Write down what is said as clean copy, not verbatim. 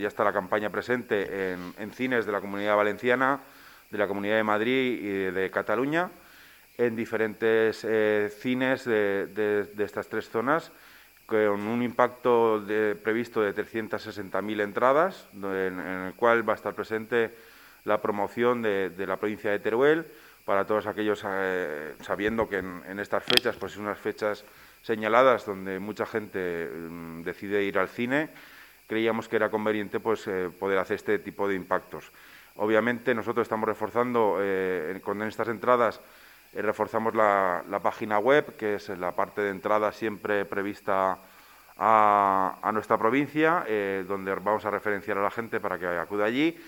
Ya está la campaña presente en cines de la Comunidad Valenciana, de la Comunidad de Madrid y de Cataluña, en diferentes cines de estas tres zonas, con un impacto previsto de 360.000 entradas, en el cual va a estar presente la promoción de la provincia de Teruel, para todos aquellos, sabiendo que en estas fechas, pues son unas fechas señaladas donde mucha gente decide ir al cine, creíamos que era conveniente pues poder hacer este tipo de impactos. Obviamente nosotros estamos reforzando con estas entradas, reforzamos la página web, que es la parte de entrada siempre prevista a nuestra provincia, donde vamos a referenciar a la gente para que acuda allí.